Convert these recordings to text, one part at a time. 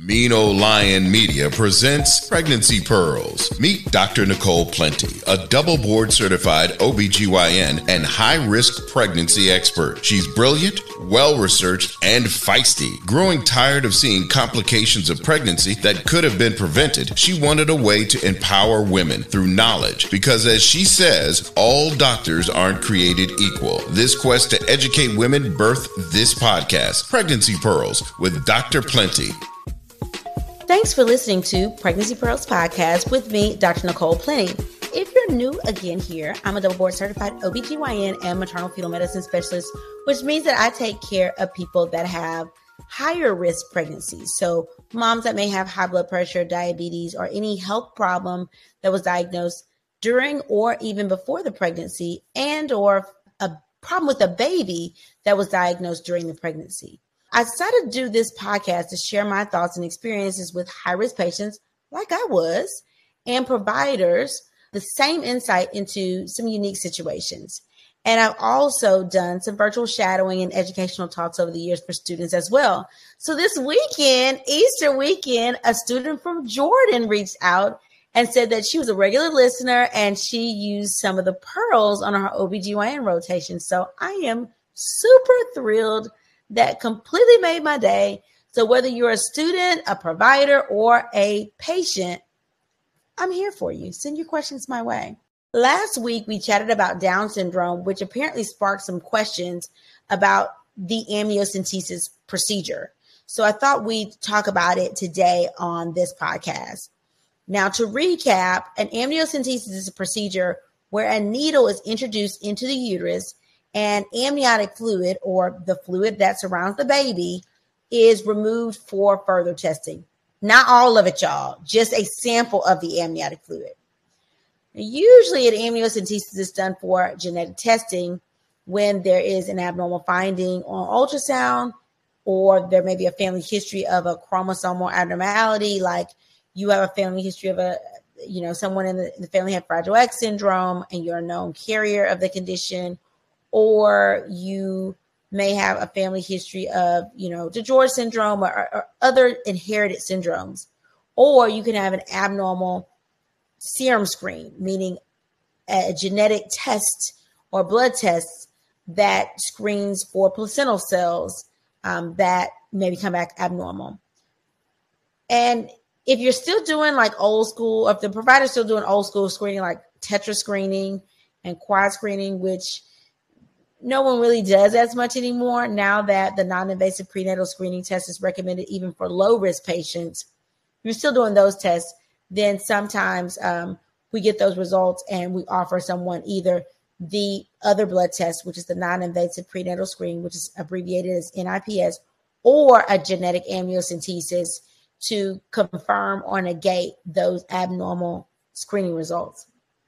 Mean Old Lion Media presents Pregnancy Pearls. Meet Dr. Nicole Plenty, a double board certified OBGYN and high-risk pregnancy expert. She's brilliant, well-researched, and feisty. Growing tired of seeing complications of pregnancy that could have been prevented, she wanted a way to empower women through knowledge because, as she says, all doctors aren't created equal. This quest to educate women birthed this podcast, Pregnancy Pearls, with Dr. Plenty. Thanks for listening to Pregnancy Pearls Podcast with me, Dr. Nicole Plenty. If you're new again here, I'm a double board certified OBGYN and maternal fetal medicine specialist, which means that I take care of people that have higher risk pregnancies. So moms that may have high blood pressure, diabetes, or any health problem that was diagnosed during or even before the pregnancy, and or a problem with a baby that was diagnosed during the pregnancy. I decided to do this podcast to share my thoughts and experiences with high-risk patients like I was, and providers the same insight into some unique situations. And I've also done some virtual shadowing and educational talks over the years for students as well. So this weekend, Easter weekend, a student from Jordan reached out and said that she was a regular listener and she used some of the pearls on her OBGYN rotation. So I am super thrilled. That completely made my day. So whether you're a student, a provider, or a patient, I'm here for you. Send your questions my way. Last week, we chatted about Down syndrome, which apparently sparked some questions about the amniocentesis procedure. So I thought we'd talk about it today on this podcast. Now, to recap, an amniocentesis is a procedure where a needle is introduced into the uterus and amniotic fluid, or the fluid that surrounds the baby, is removed for further testing. Not all of it, y'all, just a sample of the amniotic fluid. Usually an amniocentesis is done for genetic testing when there is an abnormal finding on ultrasound, or there may be a family history of a chromosomal abnormality, like you have a family history of someone in the family had Fragile X syndrome and you're a known carrier of the condition. Or you may have a family history of, DiGeorge syndrome or other inherited syndromes. Or you can have an abnormal serum screen, meaning a genetic test or blood test that screens for placental cells that maybe come back abnormal. And if you're still doing like old school, or if the provider's still doing old school screening, like tetra screening and quad screening, which no one really does as much anymore now that the non-invasive prenatal screening test is recommended even for low-risk patients. If you're still doing those tests, then sometimes we get those results and we offer someone either the other blood test, which is the non-invasive prenatal screening, which is abbreviated as NIPS, or a genetic amniocentesis to confirm or negate those abnormal screening results.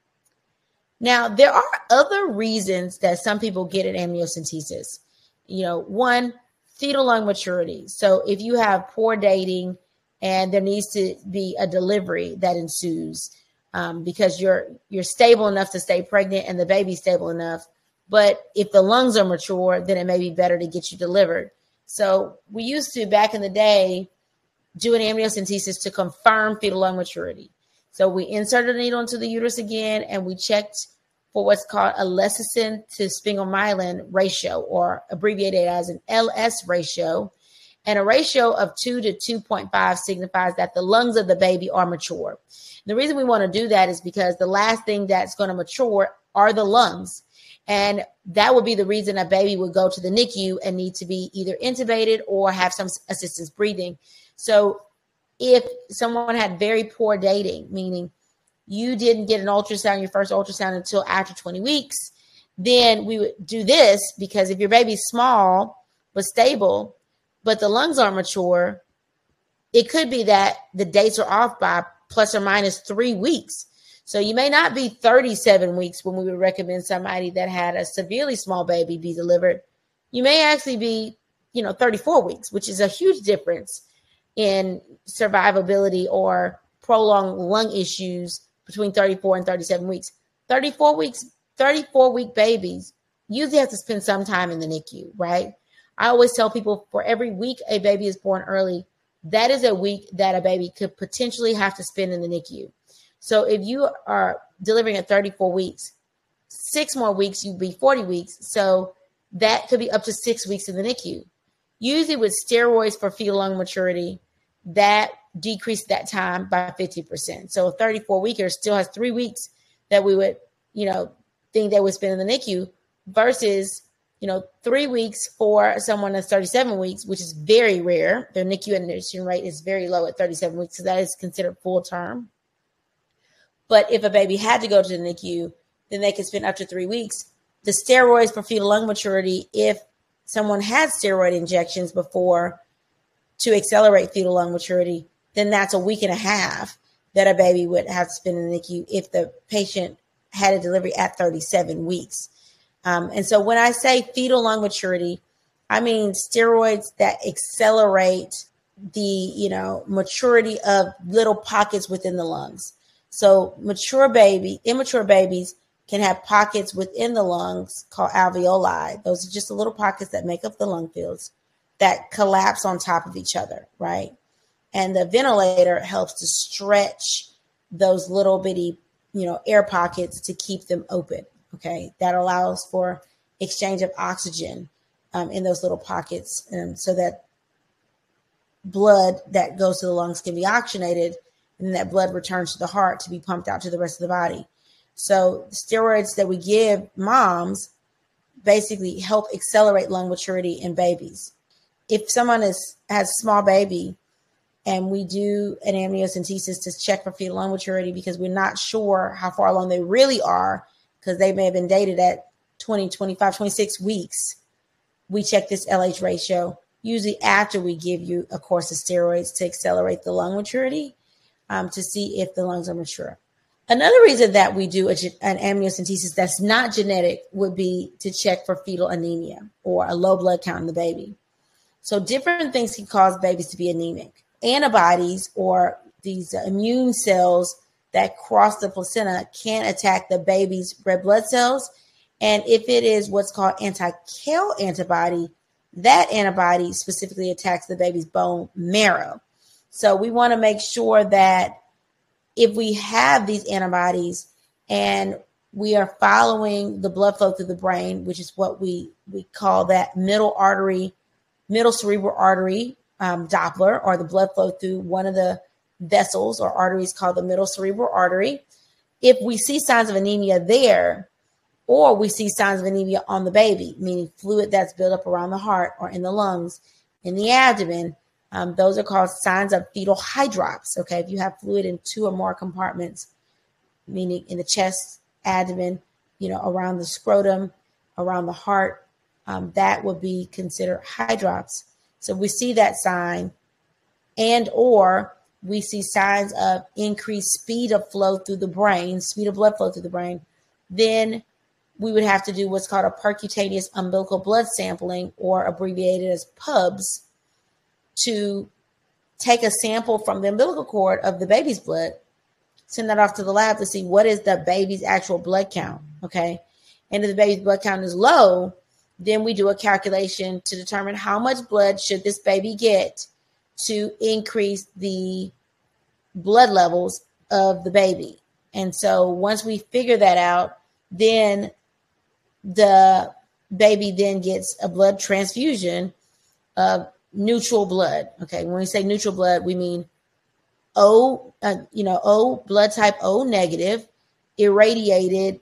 Now, there are other reasons that some people get an amniocentesis. One, fetal lung maturity. So if you have poor dating and there needs to be a delivery that ensues because you're stable enough to stay pregnant and the baby's stable enough, but if the lungs are mature, then it may be better to get you delivered. So we used to, back in the day, do an amniocentesis to confirm fetal lung maturity. So we inserted a needle into the uterus again, and we checked for what's called a lecithin to sphingomyelin ratio, or abbreviated as an LS ratio. And a ratio of 2 to 2.5 signifies that the lungs of the baby are mature. The reason we want to do that is because the last thing that's going to mature are the lungs. And that would be the reason a baby would go to the NICU and need to be either intubated or have some assistance breathing. So if someone had very poor dating, meaning you didn't get an ultrasound, your first ultrasound, until after 20 weeks, then we would do this, because if your baby's small but stable, but the lungs aren't mature, it could be that the dates are off by plus or minus 3 weeks. So you may not be 37 weeks when we would recommend somebody that had a severely small baby be delivered. You may actually be, 34 weeks, which is a huge difference in survivability or prolonged lung issues between 34 and 37 weeks. 34-week babies usually have to spend some time in the NICU, right? I always tell people, for every week a baby is born early, that is a week that a baby could potentially have to spend in the NICU. So if you are delivering at 34 weeks, 6 more weeks, you'd be 40 weeks. So that could be up to 6 weeks in the NICU. Usually with steroids for fetal lung maturity, that decreased that time by 50%. So a 34-weeker still has 3 weeks that we would, think they would spend in the NICU versus, 3 weeks for someone that's 37 weeks, which is very rare. Their NICU admission rate is very low at 37 weeks. So that is considered full term. But if a baby had to go to the NICU, then they could spend up to 3 weeks. The steroids for fetal lung maturity, if someone had steroid injections before to accelerate fetal lung maturity, then that's a week and a half that a baby would have to spend in the NICU if the patient had a delivery at 37 weeks. And so when I say fetal lung maturity, I mean steroids that accelerate the, maturity of little pockets within the lungs. So immature babies can have pockets within the lungs called alveoli. Those are just the little pockets that make up the lung fields that collapse on top of each other, right? And the ventilator helps to stretch those little bitty, air pockets to keep them open, okay? That allows for exchange of oxygen in those little pockets so that blood that goes to the lungs can be oxygenated, and that blood returns to the heart to be pumped out to the rest of the body. So the steroids that we give moms basically help accelerate lung maturity in babies. If someone has a small baby and we do an amniocentesis to check for fetal lung maturity because we're not sure how far along they really are because they may have been dated at 20, 25, 26 weeks, we check this LH ratio usually after we give you a course of steroids to accelerate the lung maturity to see if the lungs are mature. Another reason that we do an amniocentesis that's not genetic would be to check for fetal anemia or a low blood count in the baby. So different things can cause babies to be anemic. Antibodies or these immune cells that cross the placenta can attack the baby's red blood cells. And if it is what's called anti-KALE antibody, that antibody specifically attacks the baby's bone marrow. So we want to make sure that if we have these antibodies and we are following the blood flow through the brain, which is what we call that middle cerebral artery Doppler, or the blood flow through one of the vessels or arteries called the middle cerebral artery. If we see signs of anemia there, or we see signs of anemia on the baby, meaning fluid that's built up around the heart or in the lungs, in the abdomen, those are called signs of fetal hydrops. Okay, if you have fluid in 2 or more compartments, meaning in the chest, abdomen, around the scrotum, around the heart, that would be considered hydrops. So we see that sign, and or we see signs of increased speed of flow through the brain, speed of blood flow through the brain, then we would have to do what's called a percutaneous umbilical blood sampling, or abbreviated as PUBS, to take a sample from the umbilical cord of the baby's blood, send that off to the lab to see what is the baby's actual blood count, okay? And if the baby's blood count is low, then we do a calculation to determine how much blood should this baby get to increase the blood levels of the baby. And so once we figure that out, then the baby then gets a blood transfusion of neutral blood. Okay, when we say neutral blood, we mean O blood type O negative, irradiated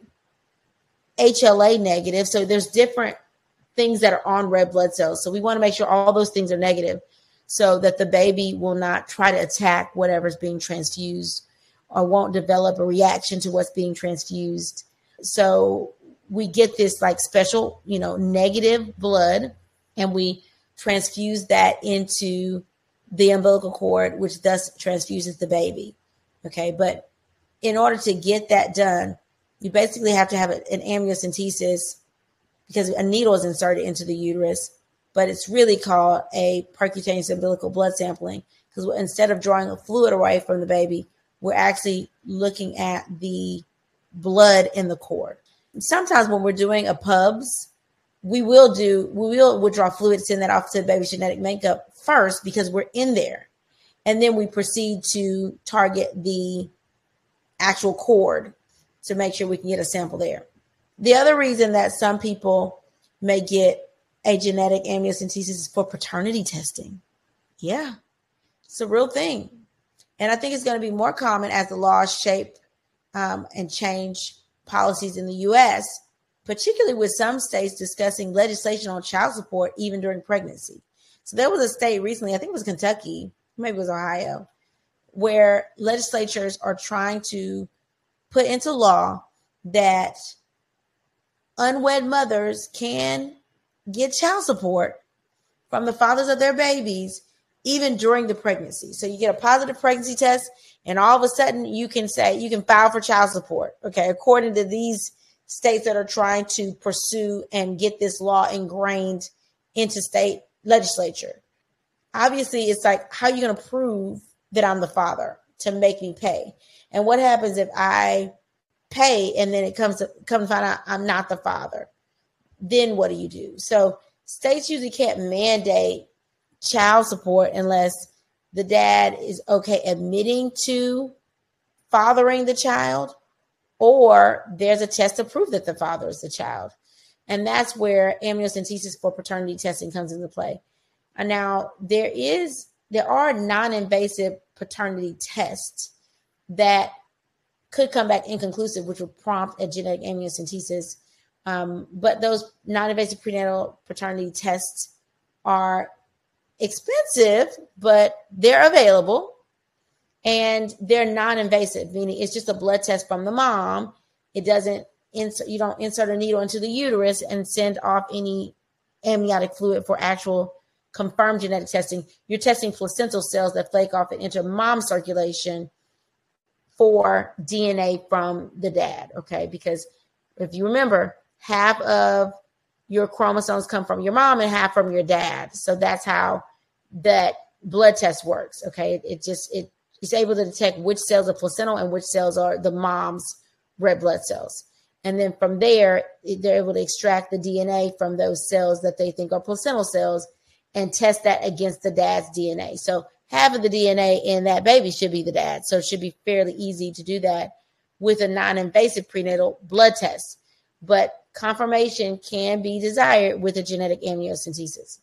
HLA negative. So there's different things that are on red blood cells. So we want to make sure all those things are negative so that the baby will not try to attack whatever's being transfused or won't develop a reaction to what's being transfused. So we get this like special, negative blood, and we transfuse that into the umbilical cord, which thus transfuses the baby. Okay. But in order to get that done, you basically have to have an amniocentesis because a needle is inserted into the uterus, but it's really called a percutaneous umbilical blood sampling, because instead of drawing a fluid away from the baby, we're actually looking at the blood in the cord. And sometimes when we're doing a PUBS, we will withdraw fluid, send that off to the baby's genetic makeup first because we're in there. And then we proceed to target the actual cord to make sure we can get a sample there. The other reason that some people may get a genetic amniocentesis is for paternity testing. Yeah, it's a real thing. And I think it's going to be more common as the laws shape and change policies in the U.S., particularly with some states discussing legislation on child support even during pregnancy. So there was a state recently, I think it was Kentucky, maybe it was Ohio, where legislatures are trying to put into law that unwed mothers can get child support from the fathers of their babies even during the pregnancy. So you get a positive pregnancy test and all of a sudden you can file for child support. Okay, according to these states that are trying to pursue and get this law ingrained into state legislature. Obviously, it's like, how are you going to prove that I'm the father to make me pay? And what happens if I pay and then it comes to find out I'm not the father? Then what do you do? So states usually can't mandate child support unless the dad is okay admitting to fathering the child, or there's a test to prove that the father is the child. And that's where amniocentesis for paternity testing comes into play. And now there are non-invasive paternity tests that could come back inconclusive, which would prompt a genetic amniocentesis. But those non-invasive prenatal paternity tests are expensive, but they're available and they're non-invasive, meaning it's just a blood test from the mom. It doesn't you don't insert a needle into the uterus and send off any amniotic fluid for actual confirmed genetic testing. You're testing placental cells that flake off and enter mom's circulation for DNA from the dad, okay? Because if you remember, half of your chromosomes come from your mom and half from your dad. So that's how that blood test works, okay? It's able to detect which cells are placental and which cells are the mom's red blood cells. And then from there, they're able to extract the DNA from those cells that they think are placental cells and test that against the dad's DNA. So half of the DNA in that baby should be the dad. So it should be fairly easy to do that with a non-invasive prenatal blood test. But confirmation can be desired with a genetic amniocentesis.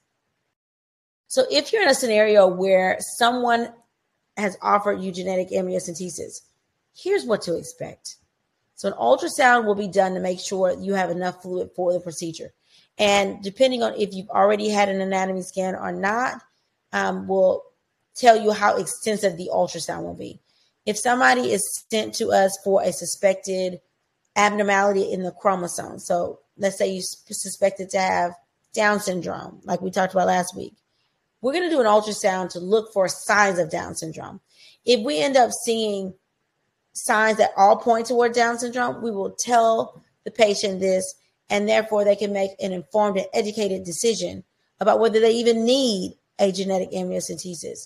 So if you're in a scenario where someone has offered you genetic amniocentesis, here's what to expect. So an ultrasound will be done to make sure you have enough fluid for the procedure. And depending on if you've already had an anatomy scan or not, will tell you how extensive the ultrasound will be. If somebody is sent to us for a suspected abnormality in the chromosome, so let's say you suspected to have Down syndrome, like we talked about last week, we're going to do an ultrasound to look for signs of Down syndrome. If we end up seeing signs that all point toward Down syndrome, we will tell the patient this, and therefore they can make an informed and educated decision about whether they even need a genetic amniocentesis.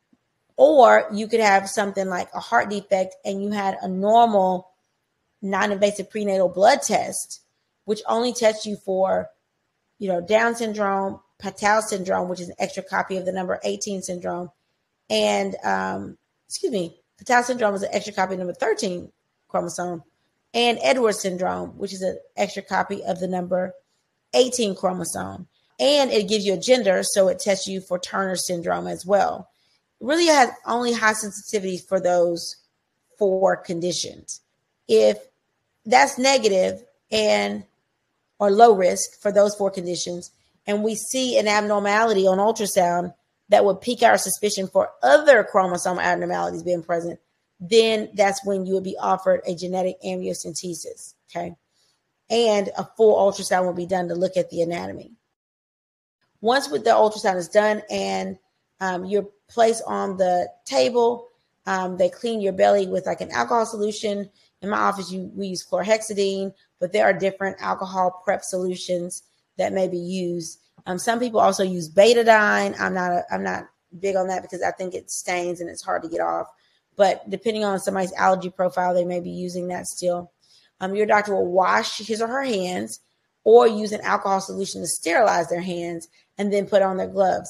Or you could have something like a heart defect and you had a normal non-invasive prenatal blood test, which only tests you for, Down syndrome, Patau syndrome, which is an extra copy of the number 18 syndrome, and Patau syndrome is an extra copy of number 13 chromosome, and Edwards syndrome, which is an extra copy of the number 18 chromosome. And it gives you a gender, so it tests you for Turner syndrome as well. It really has only high sensitivity for those 4 conditions. If that's negative or low risk for those 4 conditions, and we see an abnormality on ultrasound that would pique our suspicion for other chromosome abnormalities being present, then that's when you would be offered a genetic amniocentesis, okay? And a full ultrasound will be done to look at the anatomy. Once the ultrasound is done and you're placed on the table, they clean your belly with like an alcohol solution. In my office, we use chlorhexidine, but there are different alcohol prep solutions that may be used. Some people also use betadine. I'm not big on that because I think it stains and it's hard to get off. But depending on somebody's allergy profile, they may be using that still. Your doctor will wash his or her hands or use an alcohol solution to sterilize their hands and then put on their gloves.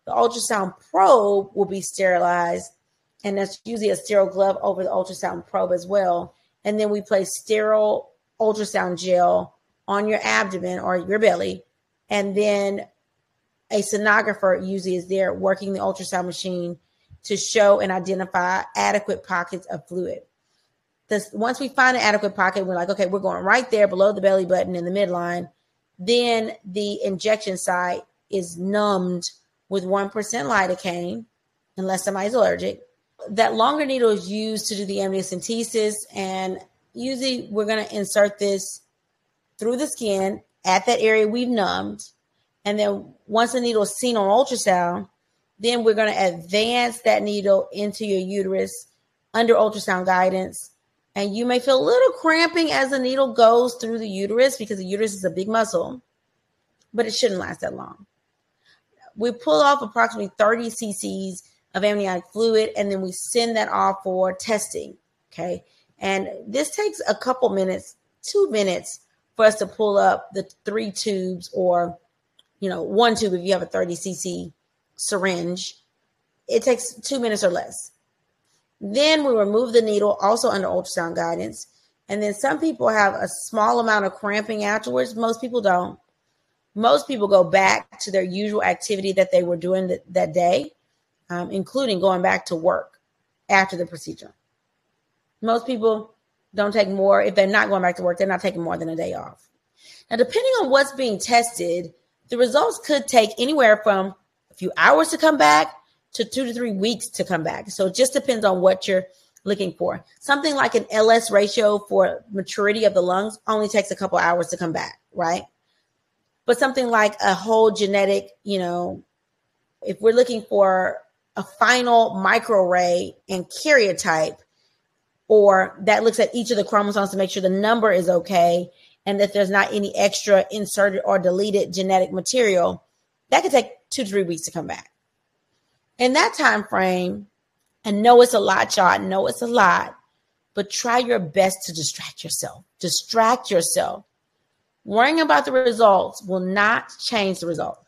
The ultrasound probe will be sterilized, and that's usually a sterile glove over the ultrasound probe as well. And then we place sterile ultrasound gel on your abdomen or your belly, and then a sonographer usually is there working the ultrasound machine to show and identify adequate pockets of fluid. Once we find an adequate pocket, we're like, okay, we're going right there below the belly button in the midline. Then the injection site is numbed with 1% lidocaine, unless somebody's allergic. That longer needle is used to do the amniocentesis, and usually we're going to insert this through the skin at that area we've numbed. And then once the needle is seen on ultrasound, then we're going to advance that needle into your uterus under ultrasound guidance. And you may feel a little cramping as the needle goes through the uterus because the uterus is a big muscle, but it shouldn't last that long. We pull off approximately 30 cc's of amniotic fluid, and then we send that off for testing, okay? And this takes a couple minutes, 2 minutes, for us to pull up the 3 tubes or, 1 tube if you have a 30 cc syringe. It takes 2 minutes or less. Then we remove the needle, also under ultrasound guidance. And then some people have a small amount of cramping afterwards. Most people don't. Most people go back to their usual activity that they were doing that day, including going back to work after the procedure. Most people don't take more. If they're not going back to work, they're not taking more than a day off. Now, depending on what's being tested, the results could take anywhere from a few hours to come back to 2 to 3 weeks to come back. So it just depends on what you're looking for. Something like an LS ratio for maturity of the lungs only takes a couple hours to come back, right? But something like a whole genetic, if we're looking for a final microarray and karyotype, or that looks at each of the chromosomes to make sure the number is okay and that there's not any extra inserted or deleted genetic material, that could take 2 to 3 weeks to come back. In that time frame, I know it's a lot, y'all. I know it's a lot, but try your best to distract yourself. Distract yourself. Worrying about the results will not change the results.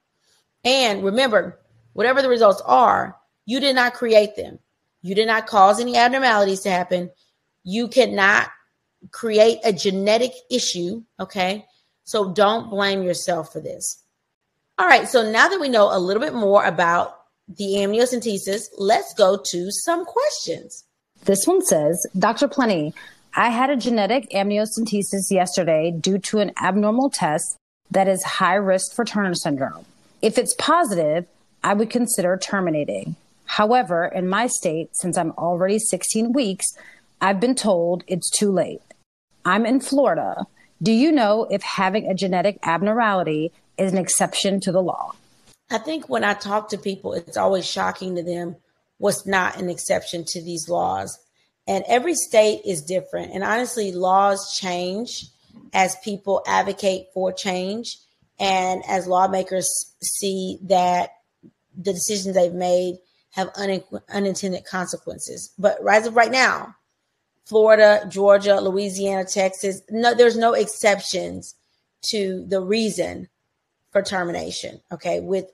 And remember, whatever the results are, you did not create them. You did not cause any abnormalities to happen. You cannot create a genetic issue, okay? So don't blame yourself for this. All right, so now that we know a little bit more about the amniocentesis, let's go to some questions. This one says, Dr. Plenty, I had a genetic amniocentesis yesterday due to an abnormal test that is high risk for Turner syndrome. If it's positive, I would consider terminating. However, in my state, since I'm already 16 weeks, I've been told it's too late. I'm in Florida. Do you know if having a genetic abnormality is an exception to the law? I think when I talk to people, it's always shocking to them what's not an exception to these laws. And every state is different. And honestly, laws change as people advocate for change and as lawmakers see that the decisions they've made have unintended consequences. But as of right now, Florida, Georgia, Louisiana, Texas, there's no exceptions to the reason for termination, okay, with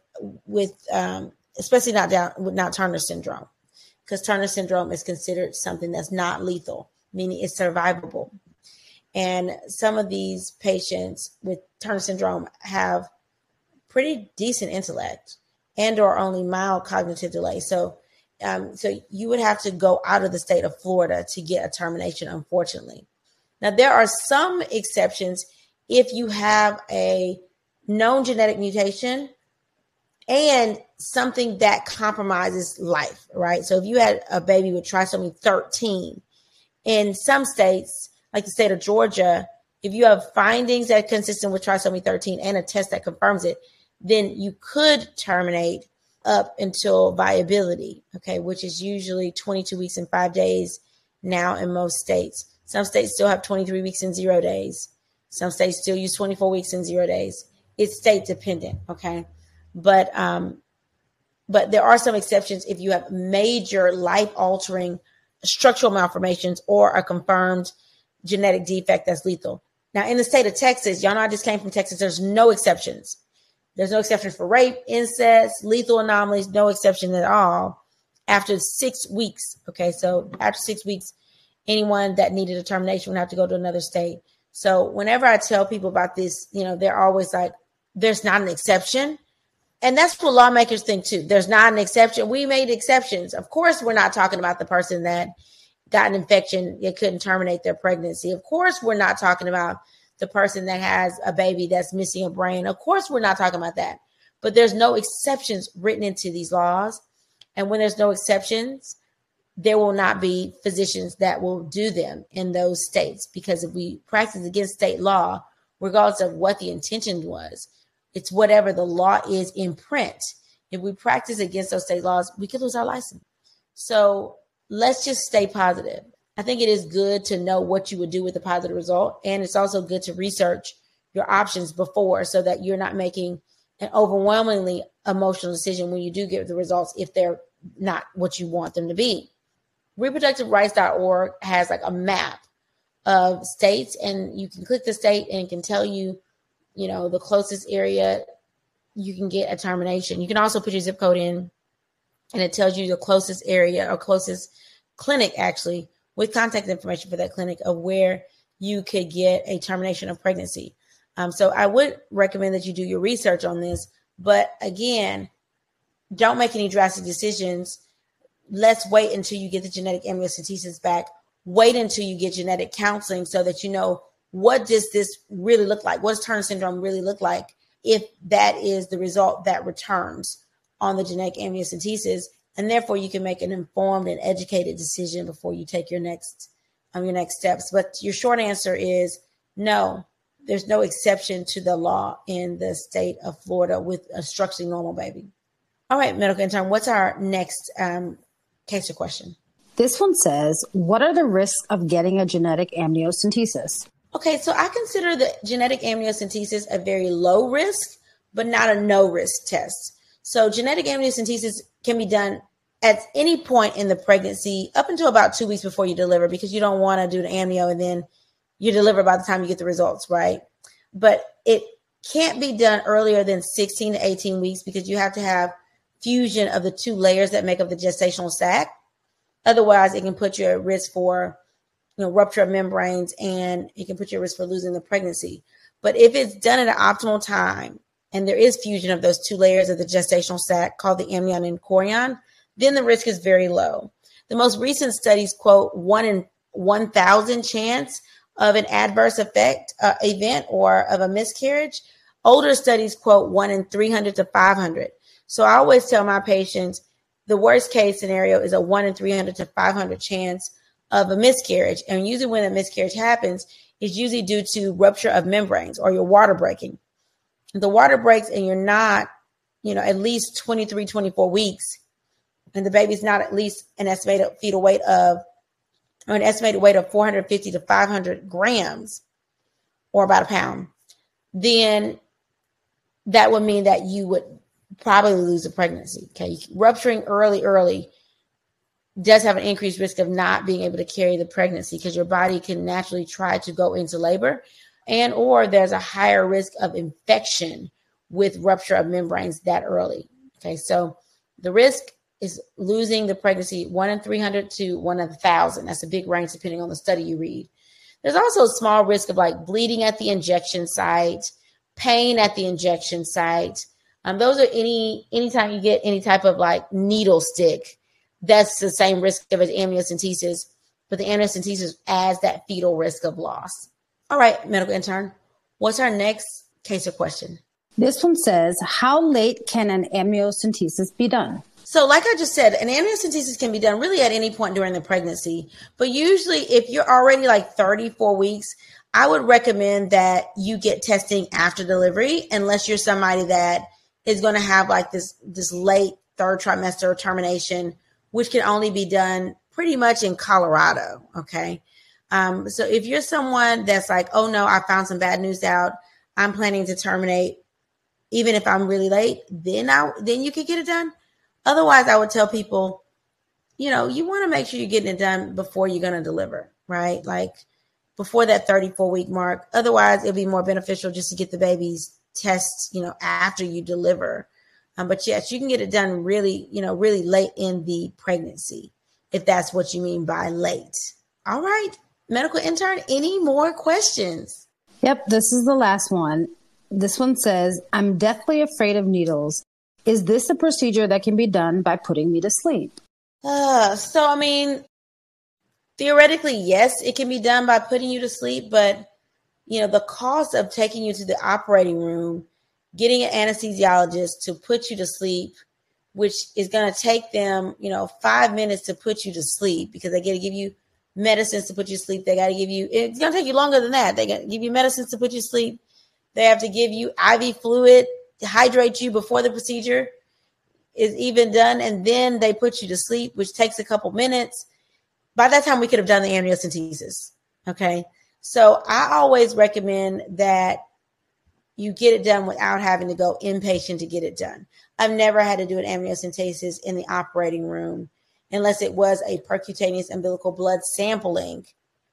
especially not Turner syndrome, because Turner syndrome is considered something that's not lethal, meaning it's survivable. And some of these patients with Turner syndrome have pretty decent intellect and or only mild cognitive delay. So you would have to go out of the state of Florida to get a termination, unfortunately. Now, there are some exceptions if you have a known genetic mutation and something that compromises life, right? So if you had a baby with trisomy 13, in some states, like the state of Georgia, if you have findings that are consistent with trisomy 13 and a test that confirms it, then you could terminate up until viability, okay, which is usually 22 weeks and 5 days now in most states. Some states still have 23 weeks and 0 days. Some states still use 24 weeks and 0 days. It's state dependent, okay? But there are some exceptions if you have major life-altering structural malformations or a confirmed genetic defect that's lethal. Now, in the state of Texas, y'all know I just came from Texas, there's no exceptions. There's no exceptions for rape, incest, lethal anomalies, no exception at all after 6 weeks. Okay, so after 6 weeks, anyone that needed a termination would have to go to another state. So whenever I tell people about this, they're always like, there's not an exception. And that's what lawmakers think too. There's not an exception. We made exceptions. Of course, we're not talking about the person that got an infection, they couldn't terminate their pregnancy. Of course, we're not talking about the person that has a baby that's missing a brain. Of course, we're not talking about that. But there's no exceptions written into these laws. And when there's no exceptions, there will not be physicians that will do them in those states. Because if we practice against state law, regardless of what the intention was, it's whatever the law is in print. If we practice against those state laws, we could lose our license. So let's just stay positive. I think it is good to know what you would do with a positive result. And it's also good to research your options before so that you're not making an overwhelmingly emotional decision when you do get the results if they're not what you want them to be. Reproductiverights.org has like a map of states, and you can click the state and it can tell you, the closest area you can get a termination. You can also put your zip code in and it tells you the closest area or closest clinic actually with contact information for that clinic of where you could get a termination of pregnancy. So I would recommend that you do your research on this, but again, don't make any drastic decisions. Let's wait until you get the genetic amniocentesis back. Wait until you get genetic counseling so that you know, what does this really look like? What does Turner syndrome really look like if that is the result that returns on the genetic amniocentesis? And therefore you can make an informed and educated decision before you take your next steps. But your short answer is no, there's no exception to the law in the state of Florida with a structurally normal baby. All right, medical intern, what's our next case or question? This one says, what are the risks of getting a genetic amniocentesis? Okay, so I consider the genetic amniocentesis a very low risk, but not a no risk test. So genetic amniocentesis can be done at any point in the pregnancy up until about 2 weeks before you deliver, because you don't want to do the amnio and then you deliver by the time you get the results, right? But it can't be done earlier than 16 to 18 weeks because you have to have fusion of the two layers that make up the gestational sac. Otherwise, it can put you at risk for rupture of membranes, and it can put you at risk for losing the pregnancy. But if it's done at an optimal time, and there is fusion of those two layers of the gestational sac called the amnion and chorion, then the risk is very low. The most recent studies quote 1 in 1,000 chance of an adverse event or of a miscarriage. Older studies quote 1 in 300 to 500. So I always tell my patients the worst case scenario is a 1 in 300 to 500 chance of a miscarriage. And usually when a miscarriage happens, it's usually due to rupture of membranes or your water breaking. The water breaks and you're not, at least 23, 24 weeks, and the baby's not at least an estimated fetal weight of, or an estimated weight of 450 to 500 grams, or about a pound, then that would mean that you would probably lose a pregnancy. Okay. Rupturing early does have an increased risk of not being able to carry the pregnancy because your body can naturally try to go into labor, and or there's a higher risk of infection with rupture of membranes that early. Okay, so the risk is losing the pregnancy 1 in 300 to 1 in 1,000. That's a big range depending on the study you read. There's also a small risk of like bleeding at the injection site, pain at the injection site. Those are anytime you get any type of like needle stick, that's the same risk of an amniocentesis, but the amniocentesis adds that fetal risk of loss. All right, medical intern, what's our next case or question? This one says, how late can an amniocentesis be done? So like I just said, an amniocentesis can be done really at any point during the pregnancy. But usually if you're already like 34 weeks, I would recommend that you get testing after delivery, unless you're somebody that is going to have like this late third trimester termination, which can only be done pretty much in Colorado. Okay. So if you're someone that's like, oh no, I found some bad news out, I'm planning to terminate, even if I'm really late, then you can get it done. Otherwise, I would tell people, you want to make sure you're getting it done before you're going to deliver, right? Like before that 34-week mark. Otherwise, it'll be more beneficial just to get the babies test, after you deliver. But yes, you can get it done really, really late in the pregnancy, if that's what you mean by late. All right. Medical intern, any more questions? Yep. This is the last one. This one says, I'm deathly afraid of needles. Is this a procedure that can be done by putting me to sleep? Theoretically, yes, it can be done by putting you to sleep, but the cost of taking you to the operating room, getting an anesthesiologist to put you to sleep, which is going to take them, 5 minutes to put you to sleep because they got to give you medicines to put you to sleep. They got to give you, it's going to take you longer than that. They got to give you medicines to put you to sleep. They have to give you IV fluid to hydrate you before the procedure is even done. And then they put you to sleep, which takes a couple minutes. By that time, we could have done the amniocentesis. Okay. So I always recommend that you get it done without having to go inpatient to get it done. I've never had to do an amniocentesis in the operating room unless it was a percutaneous umbilical blood sampling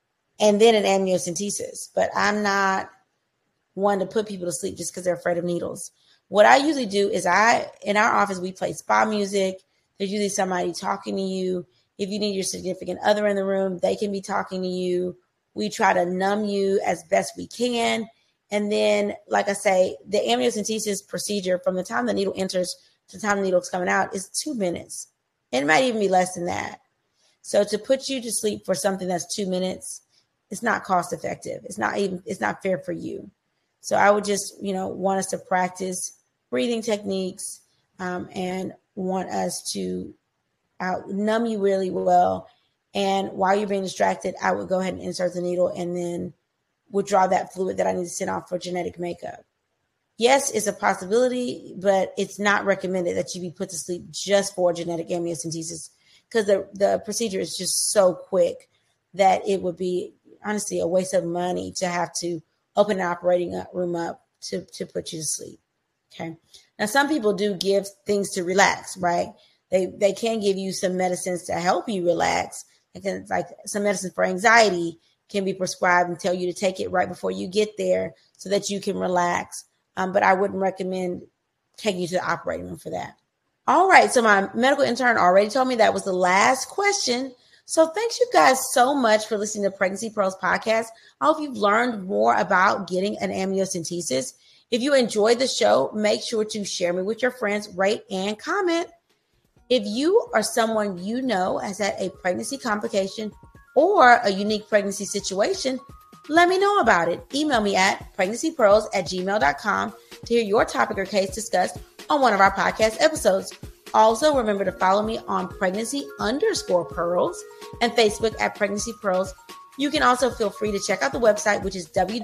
and then an amniocentesis. But I'm not one to put people to sleep just because they're afraid of needles. What I usually do is in our office, we play spa music. There's usually somebody talking to you. If you need your significant other in the room, they can be talking to you. We try to numb you as best we can. And then, like I say, the amniocentesis procedure from the time the needle enters to the time the needle's coming out is 2 minutes. It might even be less than that. So to put you to sleep for something that's 2 minutes, it's not cost effective. It's not fair for you. So I would just, want us to practice breathing techniques and want us to numb you really well. And while you're being distracted, I would go ahead and insert the needle and then withdraw that fluid that I need to send off for genetic makeup. Yes, it's a possibility, but it's not recommended that you be put to sleep just for genetic amniocentesis because the procedure is just so quick that it would be honestly a waste of money to have to open an operating room up to put you to sleep. Okay. Now, some people do give things to relax, right? They can give you some medicines to help you relax. Like some medicine for anxiety can be prescribed and tell you to take it right before you get there so that you can relax. But I wouldn't recommend taking you to the operating room for that. All right. So my medical intern already told me that was the last question. So thanks you guys so much for listening to Pregnancy Pearls podcast. I hope you've learned more about getting an amniocentesis. If you enjoyed the show, make sure to share me with your friends, rate and comment. If you or someone you know has had a pregnancy complication or a unique pregnancy situation, let me know about it. Email me at pregnancypearls@gmail.com to hear your topic or case discussed on one of our podcast episodes. Also, remember to follow me on pregnancy_pearls and Facebook at Pregnancy Pearls. You can also feel free to check out the website, which is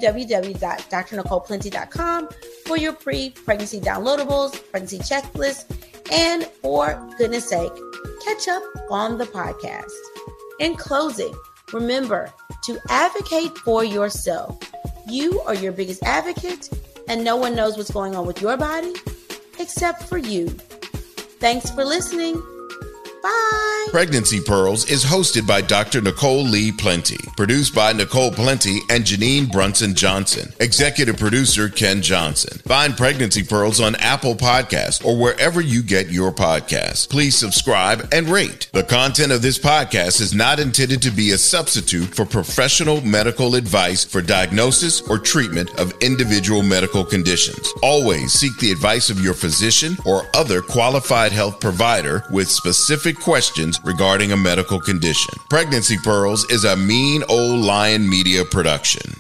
www.drnicoleplenty.com for your pre-pregnancy downloadables, pregnancy checklists, and for goodness sake, catch up on the podcast. In closing, remember to advocate for yourself. You are your biggest advocate, and no one knows what's going on with your body except for you. Thanks for listening. Bye. Pregnancy Pearls is hosted by Dr. Nicole Lee Plenty, produced by Nicole Plenty and Janine Brunson Johnson, executive producer Ken Johnson. Find Pregnancy Pearls on Apple Podcasts or wherever you get your podcasts. Please subscribe and rate. The content of this podcast is not intended to be a substitute for professional medical advice for diagnosis or treatment of individual medical conditions. Always seek the advice of your physician or other qualified health provider with specific questions regarding a medical condition. Pregnancy Pearls is a Mean Old Lion Media production.